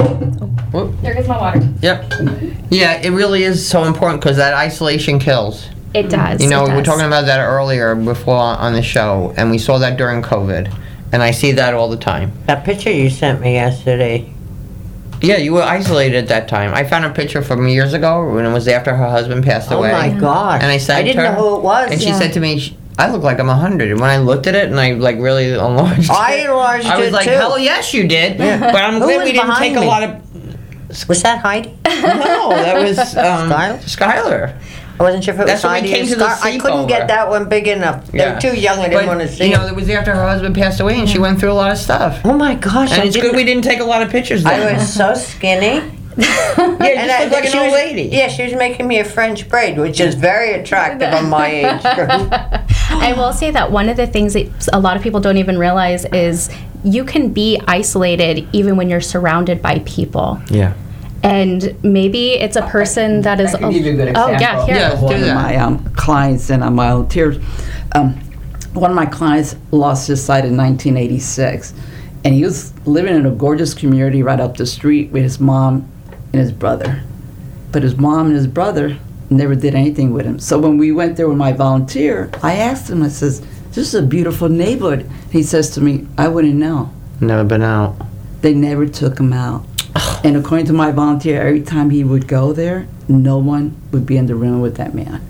There goes my water. Yep. Yeah, it really is so important because that isolation kills. It does. You know, it we were does. talking about that earlier before on the show, and we saw that during COVID, and I see that all the time. That picture you sent me yesterday. Yeah, you were isolated at that time. I found a picture from years ago when it was after her husband passed Oh away. my gosh. And I sent I didn't her, know who it was. and she Yeah. said to me, "Sh- I look like I'm one hundred. And when I looked at it and I like really enlarged I it, enlarged I was it like, too. hell yes you did. Yeah. But I'm Who glad was we didn't behind take a me? lot of... Was that Heidi? No, that was um, Skylar? Skylar. I wasn't sure if it That's was when we Heidi came or to the Scar- I couldn't sleepover. get that one big enough. They Yeah. were too young. I didn't But, want to see you know, it. it was after her husband passed away and she went through a lot of stuff. Oh my gosh! And I it's good didn't- we didn't take a lot of pictures then. I was so skinny. yeah, you And just I- look like she an old was- lady. Yeah, she was making me a French braid, which is very attractive on my age group. I will say that one of the things that a lot of people don't even realize is you can be isolated even when you're surrounded by people. Yeah. And maybe it's a person that is. I can give you a good oh, example. yeah, here. Yeah. One do of that. my um, clients and um, volunteers. Um, one of my clients lost his sight in nineteen eighty-six, and he was living in a gorgeous community right up the street with his mom and his brother. But his mom and his brother never did anything with him. So when we went there with my volunteer, I asked him, I says, "This is a beautiful neighborhood." He says to me, "I wouldn't know." Never been out. They never took him out. And according to my volunteer, every time he would go there, no one would be in the room with that man.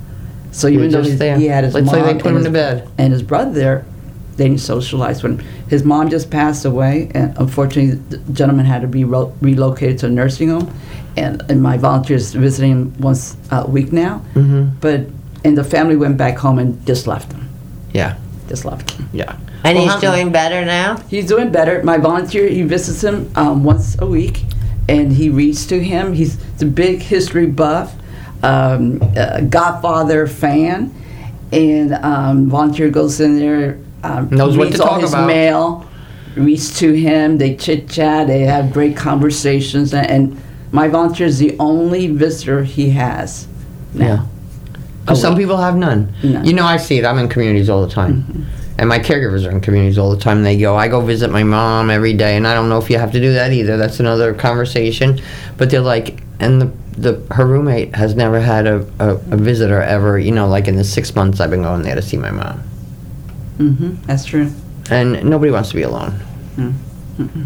So He even was though just his, there. he had his Let's say mom they put him and, to his, bed. and his brother there, they didn't socialize. When his mom just passed away, and unfortunately the gentleman had to be ro- relocated to a nursing home, and, and my volunteers visiting him once a week now. Mm-hmm. But and the family went back home and just left him. Yeah. Just left him. Yeah. And Well, he's how- doing better now? He's doing better. My volunteer, he visits him um, once a week, and he reads to him. He's a big history buff, um, a Godfather fan, and um, volunteer goes in there um, Knows what reads to all talk his about. mail, reads to him. They chit chat. They have great conversations. And, and my volunteer is the only visitor he has. Yeah. Because some people have none. None. You know, I see it. I'm in communities all the time. Mm-hmm. And my caregivers are in communities all the time. They go, I go visit my mom every day, and I don't know if you have to do that either. That's another conversation. But they're like, and the, the her roommate has never had a, a, a visitor ever, you know, like in the six months I've been going there to see my mom. Mm-hmm. That's true. And nobody wants to be alone. Mm-hmm.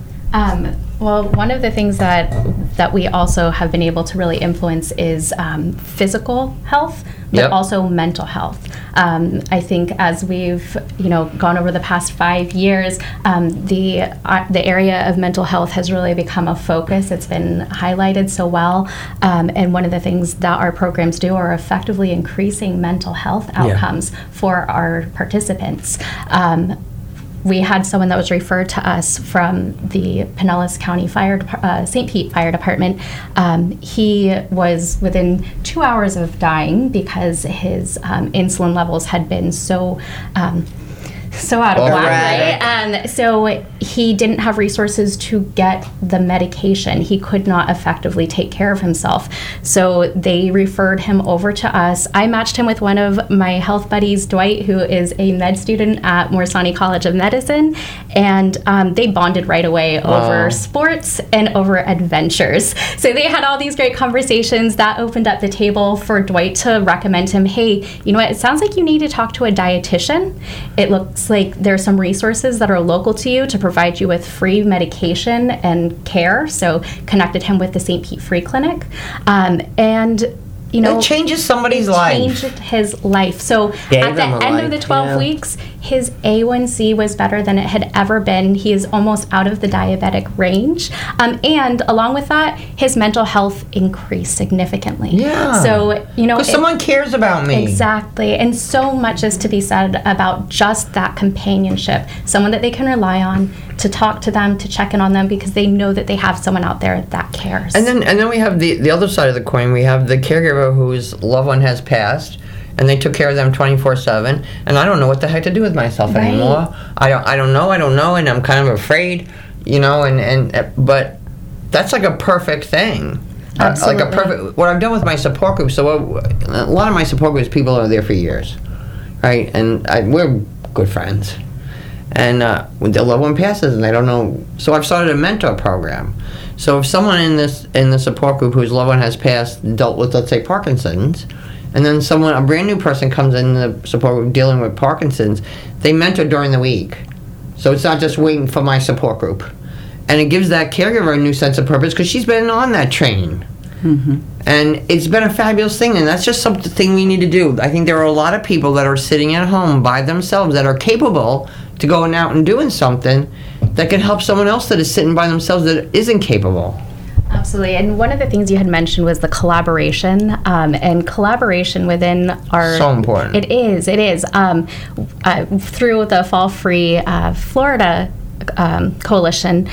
Um, well, one of the things that that we also have been able to really influence is um, physical health, but Yep. also mental health. Um, I think as we've you know gone over the past five years, um, the uh, the area of mental health has really become a focus. It's been highlighted so well, um, and one of the things that our programs do are effectively increasing mental health Yeah. outcomes for our participants. Um, We had someone that was referred to us from the Pinellas County Fire, Dep- uh, Saint Pete Fire Department. Um, he was within two hours of dying because his um, insulin levels had been so um, so out of whack, right? And so he didn't have resources to get the medication. He could not effectively take care of himself. So they referred him over to us. I matched him with one of my health buddies, Dwight, who is a med student at Morsani College of Medicine. And um, they bonded right away over Wow. sports and over adventures. So they had all these great conversations that opened up the table for Dwight to recommend him, hey, you know what, it sounds like you need to talk to a dietitian. It looks like there's some resources that are local to you to provide you with free medication and care. So connected him with the Saint Pete Free Clinic. Um, and you know, It changes somebody's it life. Changed his life. So Gave at the him a end life, of the twelve yeah. weeks, his A one C was better than it had ever been. He is almost out of the diabetic range. Um, and along with that, his mental health increased significantly. Yeah. So, you know, Because it- someone cares about me. Exactly. And so much is to be said about just that companionship. Someone that they can rely on to talk to them, to check in on them, because they know that they have someone out there that cares. And then and then we have the, the other side of the coin. We have the caregiver whose loved one has passed, and they took care of them twenty-four seven, and I don't know what the heck to do with myself Right. anymore. I don't I don't know, I don't know, and I'm kind of afraid, you know, and, and uh, but that's like a perfect thing. Uh, like a Absolutely. perfect, what I've done with my support group, so uh, a lot of my support groups, people are there for years, right? And I, we're good friends. And uh, when their loved one passes and they don't know, so I've started a mentor program. So if someone in this in the support group whose loved one has passed dealt with, let's say, Parkinson's, and then someone, a brand new person comes in the support group dealing with Parkinson's, they mentor during the week. So it's not just waiting for my support group. And it gives that caregiver a new sense of purpose because she's been on that train. Mm-hmm. And it's been a fabulous thing, and that's just something we need to do. I think there are a lot of people that are sitting at home by themselves that are capable to going out and doing something that can help someone else that is sitting by themselves that isn't capable. Absolutely. And one of the things you had mentioned was the collaboration, um, and collaboration within our... So important. It is, it is. Um, uh, through the Fall Free uh, Florida um, Coalition,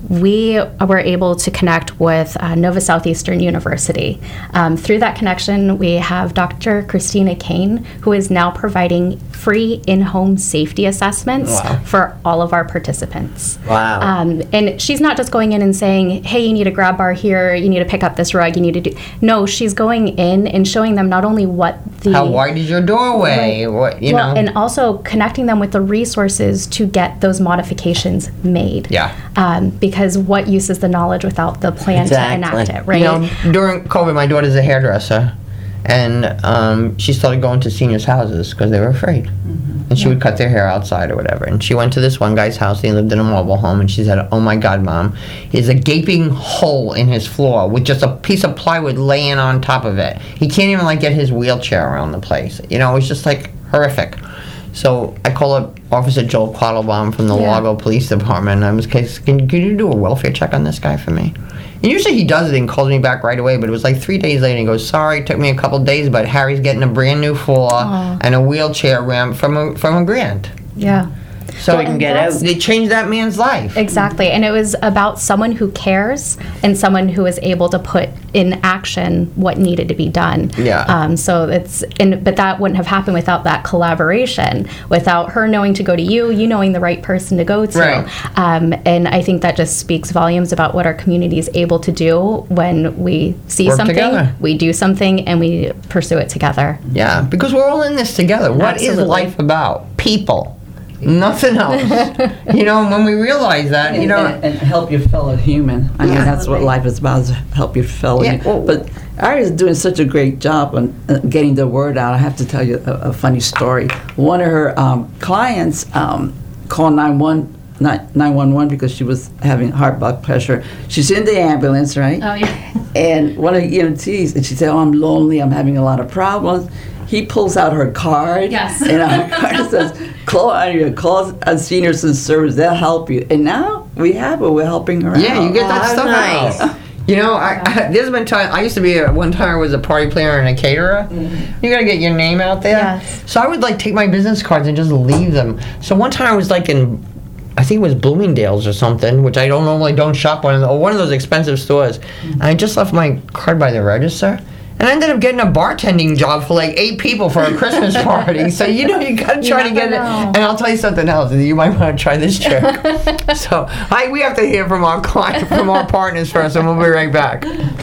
we were able to connect with uh, Nova Southeastern University. Um, through that connection, we have Doctor Christina Kane, who is now providing free in-home safety assessments Wow. for all of our participants. Wow. Um, and she's not just going in and saying, hey, you need a grab bar here, you need to pick up this rug, you need to do... No, she's going in and showing them not only what the... How wide is your doorway? What, you well, know? and also connecting them with the resources to get those modifications made. Yeah. Um, because what use is the knowledge without the plan to enact it, right? You know, during COVID, my daughter's a hairdresser, and um, she started going to seniors' houses because they were afraid. Mm-hmm. And she would cut their hair outside or whatever. And she went to this one guy's house. He lived in a mobile home, and she said, "Oh my God, Mom, there's a gaping hole in his floor with just a piece of plywood laying on top of it. He can't even like get his wheelchair around the place. You know, it's just like horrific." So I call up Officer Joel Quattlebaum from the Yeah. Largo Police Department, and I was like, can, can you do a welfare check on this guy for me? And usually he does it and calls me back right away, but it was like three days later, and he goes, sorry, it took me a couple days, but Harry's getting a brand new floor Aw. and a wheelchair ramp from a, from a grant. Yeah. So Well, he can and get out. that's- They changed that man's life. Exactly. And it was about someone who cares and someone who was able to put in action what needed to be done. Yeah. Um, so it's, and, but that wouldn't have happened without that collaboration, without her knowing to go to you, you knowing the right person to go to. Right. Um, and I think that just speaks volumes about what our community is able to do when we see Work something, together. we do something, and we pursue it together. Yeah, because we're all in this together. What is Absolutely. life about? People. Nothing else. You know, when we realize that, you know. and, and help your fellow human. I mean, that's what life is about, is help your fellow Yeah, human. But Aria's doing such a great job on uh, getting the word out. I have to tell you a, a funny story. One of her um, clients um, called nine one one because she was having heart blood pressure. She's in the ambulance, right? Oh, yeah. And one of the E M Ts, and she said, oh, I'm lonely, I'm having a lot of problems. He pulls out her card. Yes. And our card says, call Aria, call a senior service, they'll help you. And now we have her, we're helping her Yeah, out. you get that Oh, stuff nice. out. You know, I, I, there's been time. I used to be a, one time I was a party planner and a caterer. Mm-hmm. You gotta get your name out there. Yes. So I would like take my business cards and just leave them. So one time I was like in, I think it was Bloomingdale's or something, which I don't normally don't shop on, or one of those expensive stores. And I just left my card by the register. And I ended up getting a bartending job for like eight people for a Christmas party. So you know you gotta try You to get never it. know. And I'll tell you something else. You might want to try this trick. So I, we have to hear from our client, from our partners first, and we'll be right back.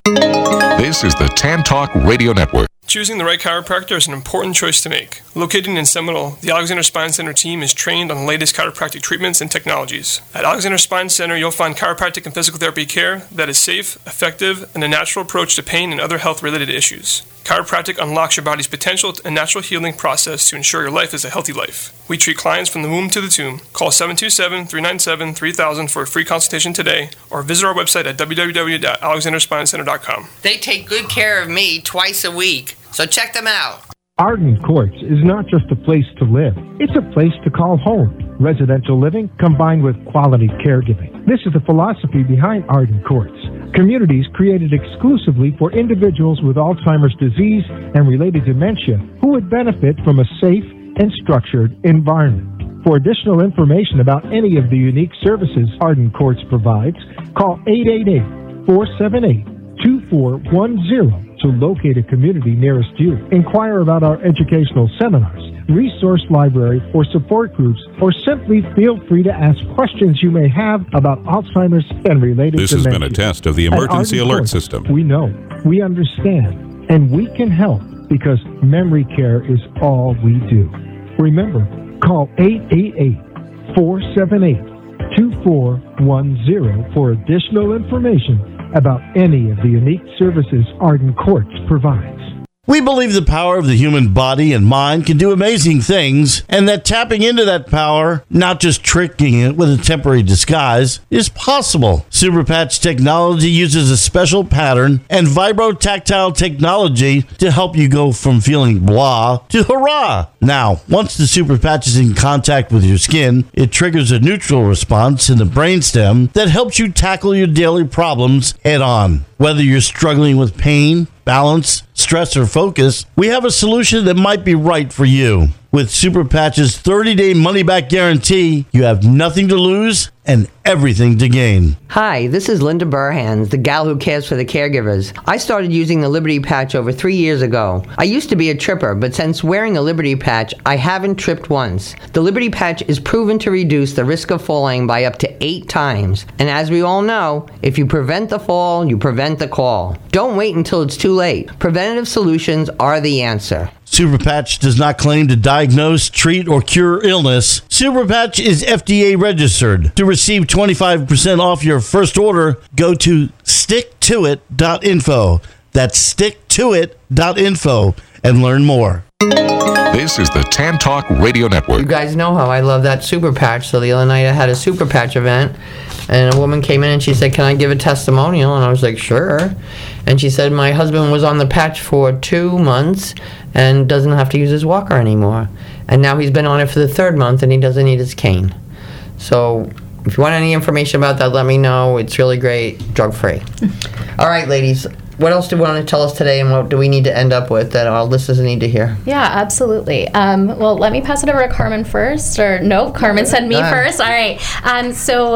This is the Tan Talk Radio Network. Choosing the right chiropractor is an important choice to make. Located in Seminole, the Alexander Spine Center team is trained on the latest chiropractic treatments and technologies. At Alexander Spine Center, you'll find chiropractic and physical therapy care that is safe, effective, and a natural approach to pain and other health-related issues. Chiropractic unlocks your body's potential and natural healing process to ensure your life is a healthy life. We treat clients from the womb to the tomb. Call seven two seven, three nine seven, three thousand for a free consultation today, or visit our website at w w w dot alexander spine center dot com. They take good care of me twice a week, so check them out. Arden Courts is not just a place to live. It's a place to call home. Residential living combined with quality caregiving. This is the philosophy behind Arden Courts. Communities created exclusively for individuals with Alzheimer's disease and related dementia who would benefit from a safe and structured environment. For additional information about any of the unique services Arden Courts provides, call eight eight eight, four seven eight, two four one zero to locate a community nearest you. Inquire about our educational seminars, resource library, or support groups, or simply feel free to ask questions you may have about Alzheimer's and related This has dementia. been a test of the At emergency Arden alert Courts, system. We know, we understand, and we can help because memory care is all we do. Remember, call eight eight eight, four seven eight, two four one zero for additional information about any of the unique services Arden Courts provides. We believe the power of the human body and mind can do amazing things, and that tapping into that power, not just tricking it with a temporary disguise, is possible. Superpatch technology uses a special pattern and vibrotactile technology to help you go from feeling blah to hurrah. Now, once the Superpatch is in contact with your skin, it triggers a neutral response in the brainstem that helps you tackle your daily problems head on. Whether you're struggling with pain, balance, stress, or focus, we have a solution that might be right for you. With Superpatch's thirty-day money-back guarantee, you have nothing to lose and everything to gain. Hi, this is Linda Burhans, the gal who cares for the caregivers. I started using the Liberty Patch over three years ago. I used to be a tripper, but since wearing a Liberty Patch, I haven't tripped once. The Liberty Patch is proven to reduce the risk of falling by up to eight times. And as we all know, if you prevent the fall, you prevent the call. Don't wait until it's too late. Preventative solutions are the answer. Superpatch does not claim to diagnose, treat, or cure illness. Superpatch is F D A registered. To receive twenty-five percent off your first order, go to stick to it dot info. That's stick to it dot info and learn more. This is the Tan Talk Radio Network. You guys know how I love that Super Patch. So the other night I had a Super Patch event, and a woman came in and she said, "Can I give a testimonial?" And I was like, "Sure." And she said, "My husband was on the patch for two months and doesn't have to use his walker anymore. And now he's been on it for the third month and he doesn't need his cane." So if you want any information about that, let me know. It's really great, drug-free. All right, ladies. what else do you want to tell us today, and what do we need to end up with that our listeners need to hear? Yeah, absolutely. Um, well, let me pass it over to Carmen first, or no, Carmen said me first. All right. Um, so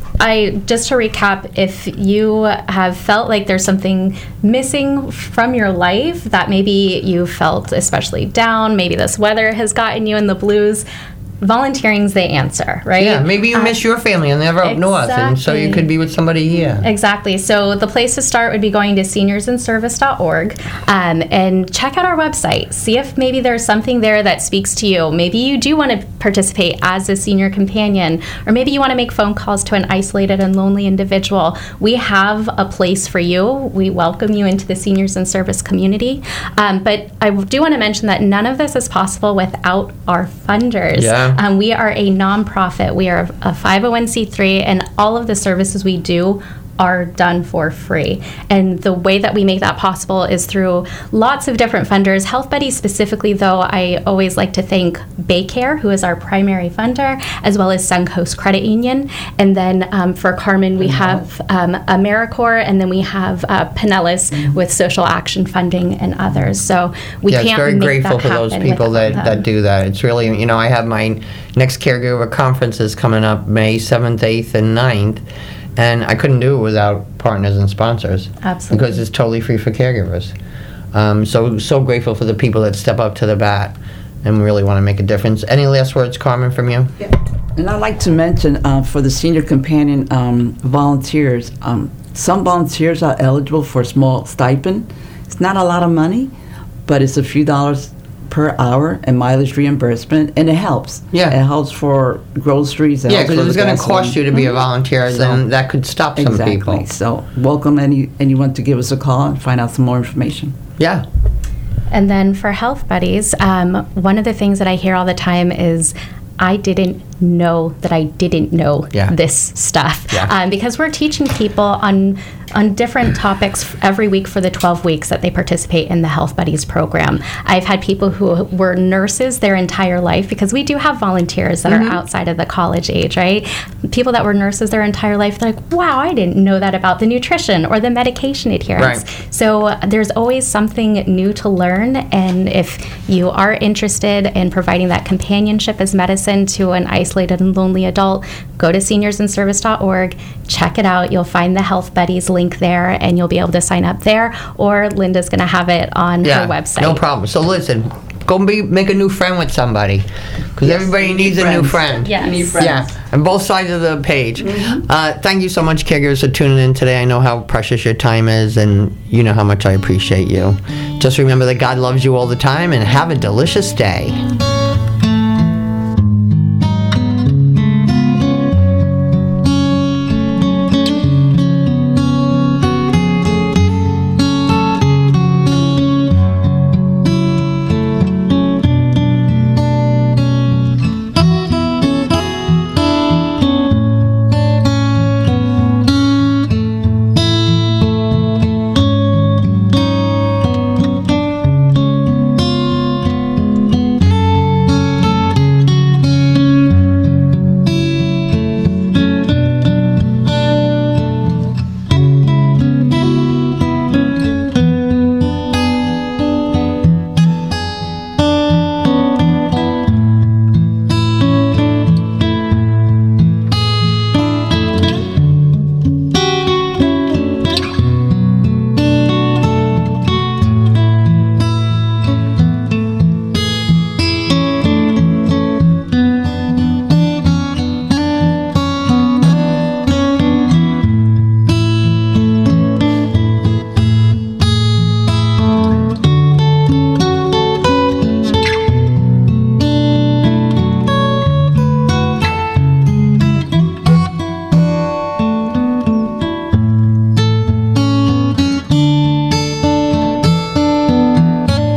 I just to recap, if you have felt like there's something missing from your life, that maybe you felt especially down, maybe this weather has gotten you in the blues, volunteering's the answer, right? Yeah, maybe you uh, miss your family and they're up exactly. north, and so you could be with somebody here. Exactly. So the place to start would be going to seniors in service dot org um, and check out our website. See if maybe there's something there that speaks to you. Maybe you do want to participate as a senior companion, or maybe you want to make phone calls to an isolated and lonely individual. We have a place for you. We welcome you into the seniors in service community. Um, but I do want to mention that none of this is possible without our funders. Yeah. Um, we are a nonprofit. We are a five oh one c three, and all of the services we do are done for free. And the way that we make that possible is through lots of different funders. Health Buddies specifically, though, I always like to thank Baycare, who is our primary funder, as well as Suncoast Credit Union. And then um, for Carmen, we have um, AmeriCorps, and then we have uh, Pinellas mm-hmm. with Social Action Funding and others. So we yeah, can't it's very make grateful that for those people that, that do that. It's really, you know, I have my next caregiver conference is coming up May seventh, eighth, and ninth. And I couldn't do it without partners and sponsors. Absolutely. Because it's totally free for caregivers. Um, so, so grateful for the people that step up to the bat and really want to make a difference. Any last words, Carmen, from you? Yeah. And I'd like to mention uh, for the Senior Companion um, volunteers, um, some volunteers are eligible for a small stipend. It's not a lot of money, but it's a few dollars per hour and mileage reimbursement, and it helps. Yeah. It helps for groceries. Yeah, because if it's going to cost you to be a volunteer, mm-hmm. then that could stop some exactly. people. So welcome any anyone to give us a call and find out some more information. Yeah. And then for Health Buddies, um, one of the things that I hear all the time is, I didn't know that I didn't know yeah. this stuff. Yeah. Um, because we're teaching people on on different topics every week for the twelve weeks that they participate in the Health Buddies program. I've had people who were nurses their entire life, because we do have volunteers that mm-hmm. are outside of the college age, right? People that were nurses their entire life, they're like, wow, I didn't know that about the nutrition or the medication adherence. Right. So uh, there's always something new to learn, and if you are interested in providing that companionship as medicine to an isolated and lonely adult, go to seniors in service dot org, check it out. You'll find the Health Buddies link there, and you'll be able to sign up there, or Linda's going to have it on yeah, her website. No problem. So listen, go be, make a new friend with somebody, because yes, everybody needs friends. a new friend. Yes. Need friends. Yeah, and both sides of the page. Mm-hmm. Uh, thank you so much, caregivers, for tuning in today. I know how precious your time is, and you know how much I appreciate you. Just remember that God loves you all the time, and have a delicious day.